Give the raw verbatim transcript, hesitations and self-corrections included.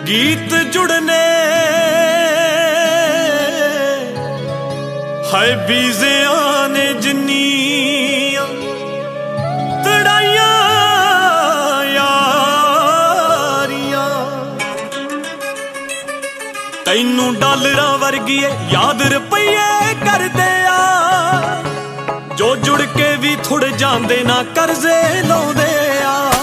गीत जुड़ने हाय बीजियां ने जिन्नियां तड़ाइयां यारियां तैनू डालरां वर्गी याद रुपये करदे आ जो जुड़ के भी थुड़ जांदे ना कर्जे लाउंदे आ।